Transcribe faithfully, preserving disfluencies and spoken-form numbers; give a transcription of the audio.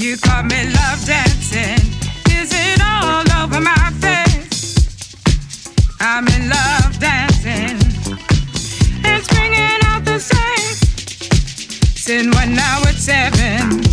You caught me love dancing. Is it all over my face? I'm in love dancing. It's bringing out the same. Since when now it's seven.